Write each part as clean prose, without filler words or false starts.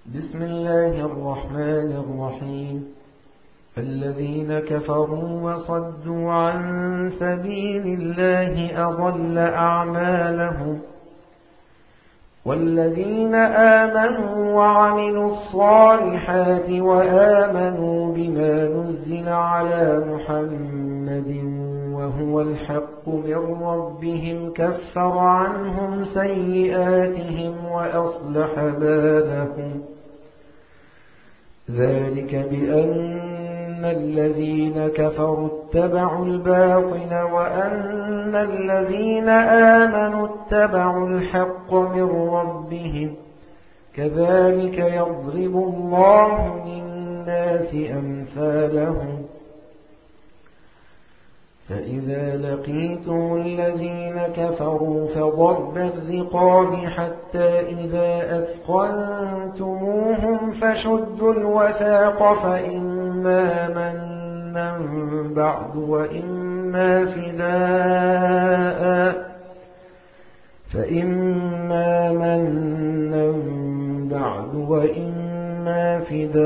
بسم الله الرحمن الرحيم. الذين كفروا وصدوا عن سبيل الله أضل أعمالهم، والذين آمنوا وعملوا الصالحات وآمنوا بما نزل على محمد وهو الحق من ربهم كفر عنهم سيئاتهم وأصلح بالهم. ذلك بأن الذين كفروا اتبعوا الباطل وأن الذين آمنوا اتبعوا الحق من ربهم، كذلك يضرب الله للناس أمثالهم. فإذا لقيتم الذين كفروا فضرب الرقاب حتى إذا أثخنتموهم فشدوا الوثاق فإما منا بعد وإما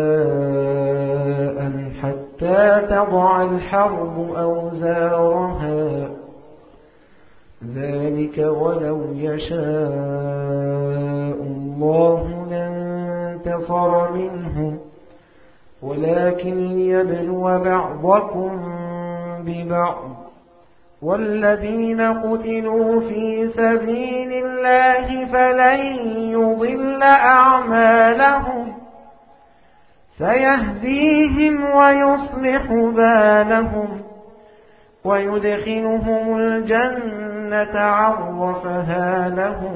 فداء حتى تضع الحرب أوزارها. ذلك ولو يشاء الله لانتصر منهم، ولكن ليبلو بعضكم ببعض. والذين قتلوا في سبيل الله فلن يضل أعمالهم، سيهديهم ويصلح بالهم ويدخلهم الجنة عرفها لهم.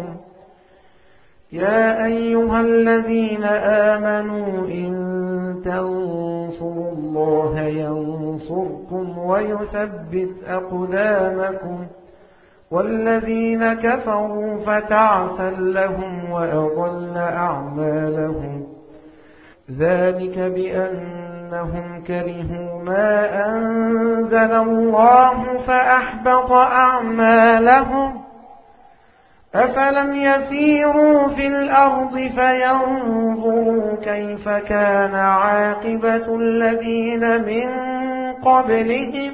يا أيها الذين آمنوا إن تنصروا الله ينصركم ويثبت أقدامكم، والذين كفروا فتعسا لهم وأضل أعمالهم. ذلك بأنهم كرهوا ما أنزل الله فأحبط أعمالهم. أفلم يسيروا في الأرض فينظروا كيف كان عاقبة الذين من قبلهم،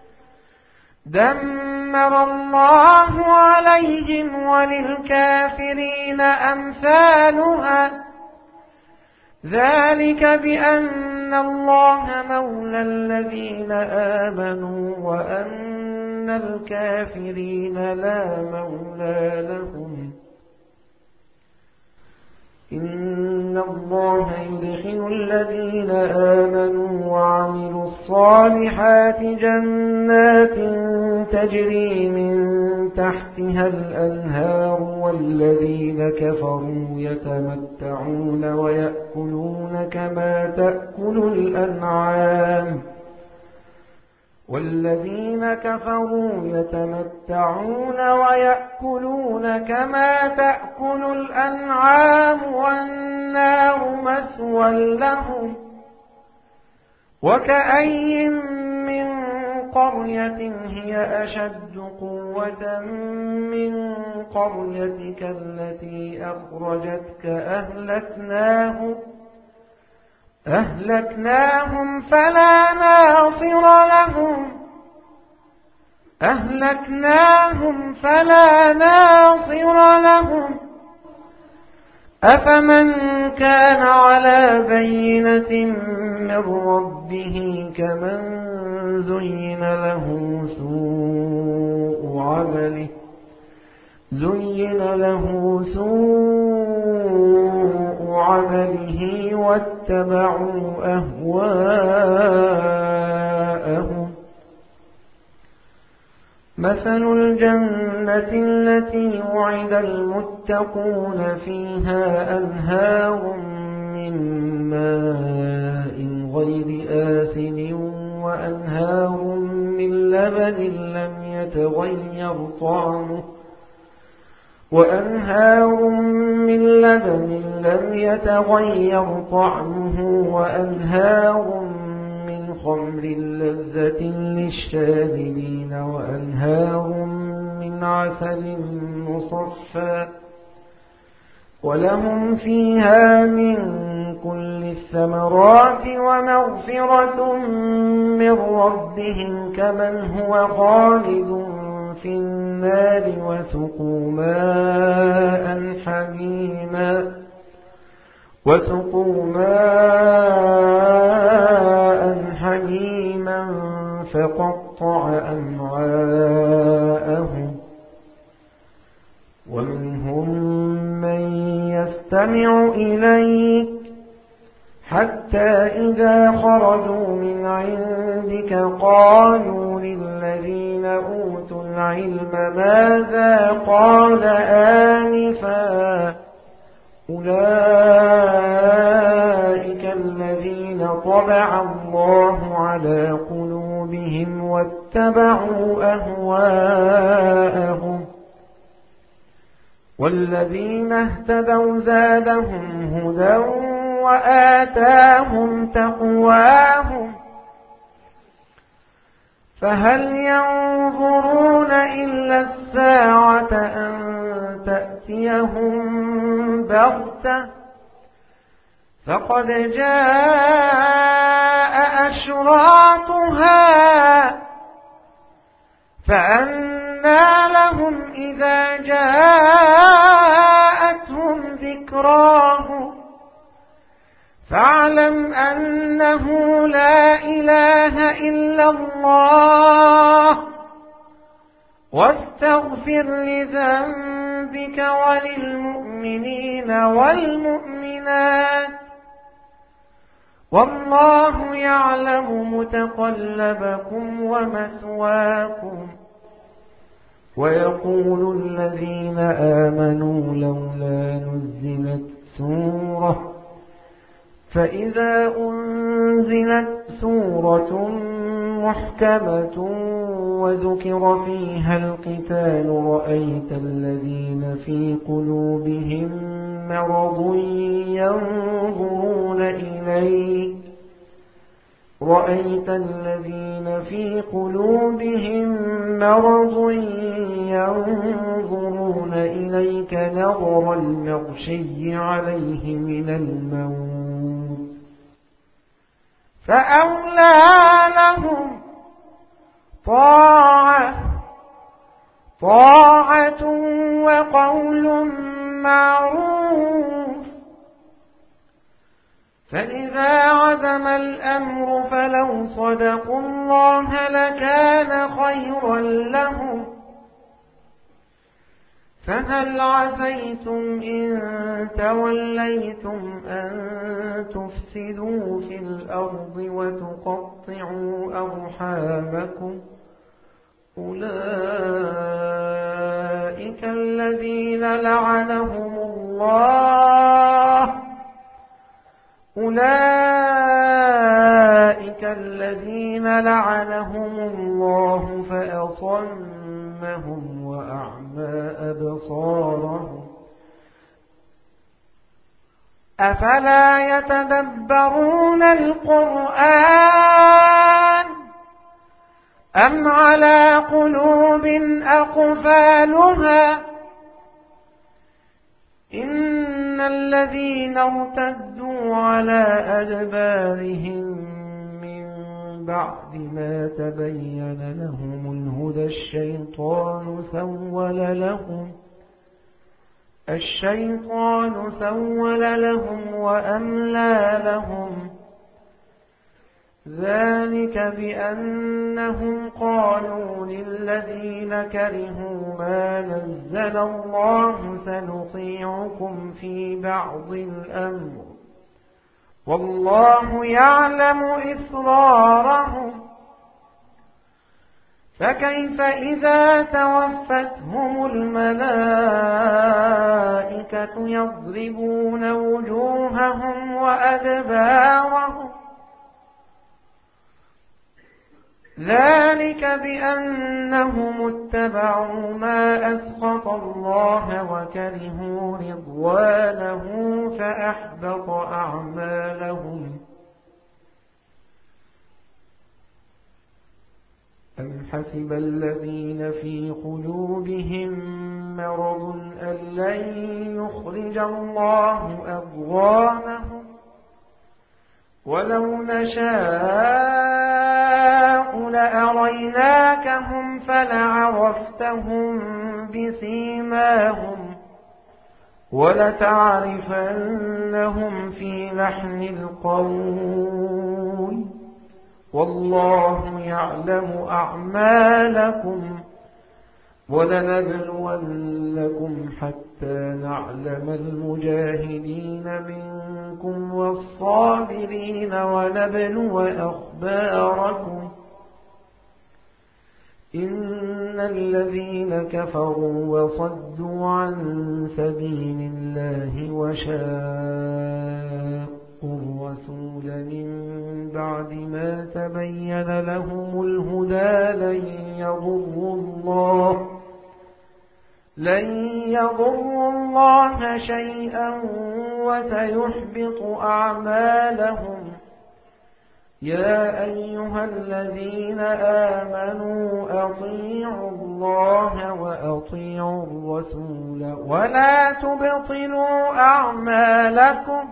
دمر الله عليهم وللكافرين أمثالها. ذلك بأن الله مولى الذين آمنوا وأن الكافرين لا مولى لهم. إن الله يدخل الذين آمنوا وعملوا الصالحات جنات تجري من تحتها الأنهار، والذين كفروا يتمتعون ويأكلون كما تأكل الأنعام والنار مثوى لهم. وكأي من قرية هي أشد قوة من قريتك التي أخرجتك أهلكناهم فلا ناصر لهم. أفمن كان على بينة من ربه كمن زين له سوء عمله واتبعوا أهواءهم. مثل الجنة التي وعد المتقون فيها أنهار من ماء غير آسن وأنهار من لبن لم يتغير طعمه وأنهار من خمر لذة للشاربين وأنهار من عسل مصفى ولهم فيها من كل الثمرات ومغفرة من ربهم كمن هو خالد في النار وسقوا ماء حميما فقطع أمعاءهم ومنهم من يستمع إليك حتى إذا خرجوا من عندك قالوا للذين أوتوا العلم ماذا قال آنفا أولئك الذين طبع الله على قلوبهم واتبعوا أهواءهم والذين اهتدوا زادهم هدى وآتاهم تقواهم فهل ينظرون إلا الساعة أن تأتيهم بغتة فقد جاء أشراطها فأنى لهم إذا جاءتهم ذكراهم فاعلم أنه لا إله إلا الله واستغفر لذنبك وللمؤمنين والمؤمنات والله يعلم متقلبكم ومثواكم ويقول الذين آمنوا لولا نزلت سورة فإذا أنزلت سورة محكمة وذكر فيها القتال رأيت الذين في قلوبهم مرض ينظرون إليك نظر المغشي عليه من الموت فأولى لهم طاعة وقول معروف فإذا عزم الأمر فلو صدقوا الله لكان خيرا لهم فهل عسيتم إن توليتم أن تفسدوا في الأرض وتقطعوا أرحامكم أولئك الذين لعنهم الله فأصمهم وأعمى أبصارهم أفلا يتدبرون القرآن أم على قلوب أقفالها إن الذين ارتدوا على أدبارهم من بعد ما تبين لهم الهدى الشيطان سول لهم وأملى لهم ذلك بأنهم قالوا للذين كرهوا ما نزل الله سنطيعكم في بعض الأمر والله يعلم إسرارهم فكيف إذا توفتهم الملائكة يضربون وجوههم وأدبارهم ذلك بأنهم اتبعوا ما أسخط الله وكرهوا رضوانه فأحبط أعمالهم أم حسب الذين في قلوبهم مرض أن لن يخرج الله أضغانهم ولو نشاء لأريناكهم فلعرفتهم بسيماهم ولتعرفنهم في لحن القول والله يعلم أعمالكم ولنبلونكم حتى نعلم المجاهدين منكم والصابرين ونبلو أخباركم إن الذين كفروا وصدوا عن سبيل الله وشاقوا الرسول من بعد ما تبين لهم الهدى لن يضروا الله شيئا وسيحبط أعمالهم يا أيها الذين آمنوا أطيعوا الله وأطيعوا الرسول ولا تبطلوا أعمالكم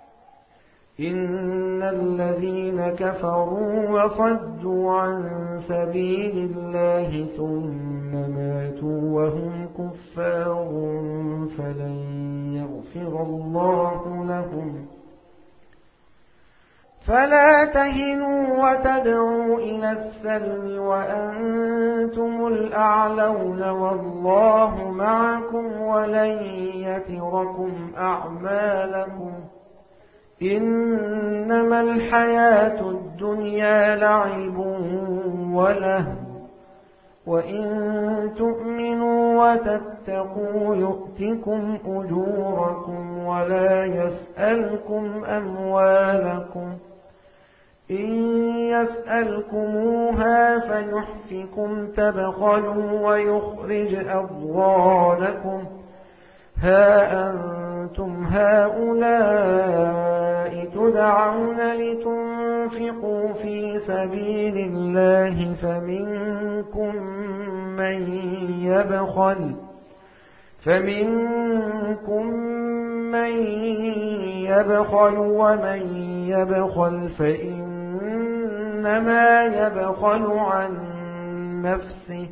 إن الذين كفروا وصدوا عن سبيل الله ثم ماتوا وهم كفار فلن يغفر الله لهم فلا تهنوا وتدعوا إلى السلم وأنتم الأعلون والله معكم ولن يتركم أعمالكم إنما الحياة الدنيا لعب ولهو وإن تؤمنوا وتتقوا يؤتكم أجوركم ولا يسألكم أموالكم إن يسألكموها فيحفكم تبخلوا ويخرج أضغانكم ها أنتم هؤلاء تدعون لتنفقوا في سبيل الله فمنكم من يبخل ومن يبخل فإنما يبخل عن نفسه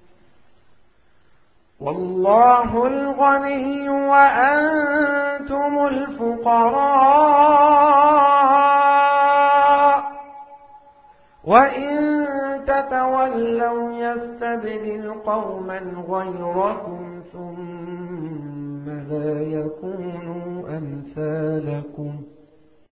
والله الغني وأنتم الفقراء وإن تتولوا يستبدل قوما غيركم ثم لا يكونوا أمثالكم